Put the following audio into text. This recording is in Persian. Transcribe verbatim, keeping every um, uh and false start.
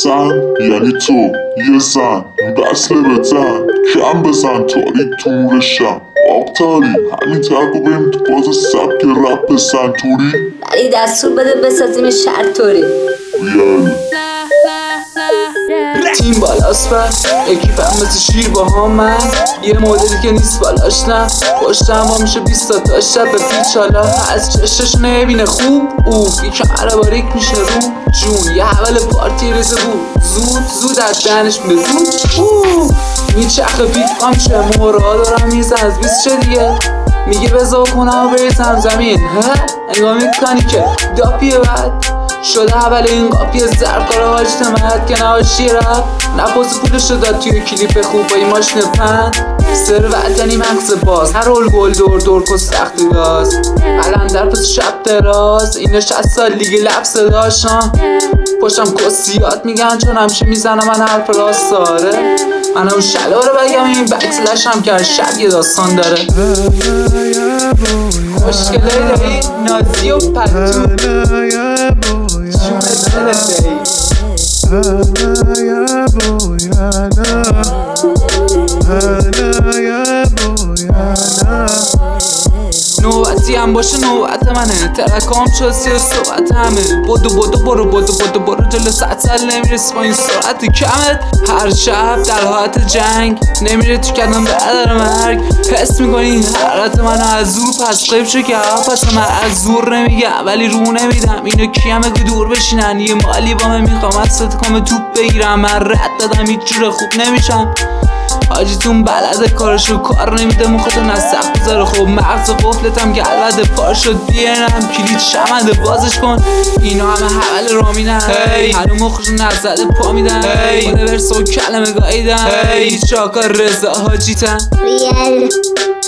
سن یعنی تو یه زن بسله بزن کم بزن تاریک تو نورشم آب تاری همین ترک رو بریم تو باز سبک رپ سنتوری ولی دستور بده بسازیم شرط طوری ریال تیم بالاست بس اکیپ هم مثل شیر با هم من یه مدلی که نیست بالاش نه پشتم ها میشه بیستا تا شب به پیچ حالا از چشش نبینه خوب اوف یکم عرباریک میشه رو جون یه حول پارتی رسه بود زود زود از دهنش به زود اوه میچخه پیکام چه مورا دارم میزه از بیست چه دیگه میگه بزا کنم و بریزم زمین ها انگاه میکنی که داپیه بعد شده اول این قاپیه زرکار حاج تمهد که نباشی رفت نفاس پولش رو داد توی کلیپ خوب با این ماشین پند سر وطنی مغز باز هر رول گل دور دور کن سختی باز الان در پس شب دراز این شصت سال لیگ لبس داشتم پشتم کسیات میگن چون همشه میزنم من حرف راست داره من اون شلواره بگم این بکسلش هم که شب یه داستان داره مشکله داری نازی و پتو نوبتی هم باشه نوبت منه ترکام چاسی و صحبت همه بودو بودو برو بودو بودو برو جلو ست سل نمیرسی با این سرعت کمت هر شب در حالت جنگ نمیره تو کدام بدر مرگ حس میکنی حرارت منو از زور پس قیب شو که پس من از زور نمیگم ولی رو نمیدم اینو کیمه که دور بشینن یه مالی با من میخوام از ستکام توپ بگیرم من رد دادم هیچ جور خوب نمیشم حاجیتون بلده کارشو کار نمیده مختون از سخت بذاره خب مغز قفلتم که الوده پار شد بیرنم کلید شمنده بازش کن اینا همه حول رامینن هی هنو مخشو نزده پا میدن هی بانه ورسا و کلمه گاییدن هی چاکار رزا حاجیتن ریال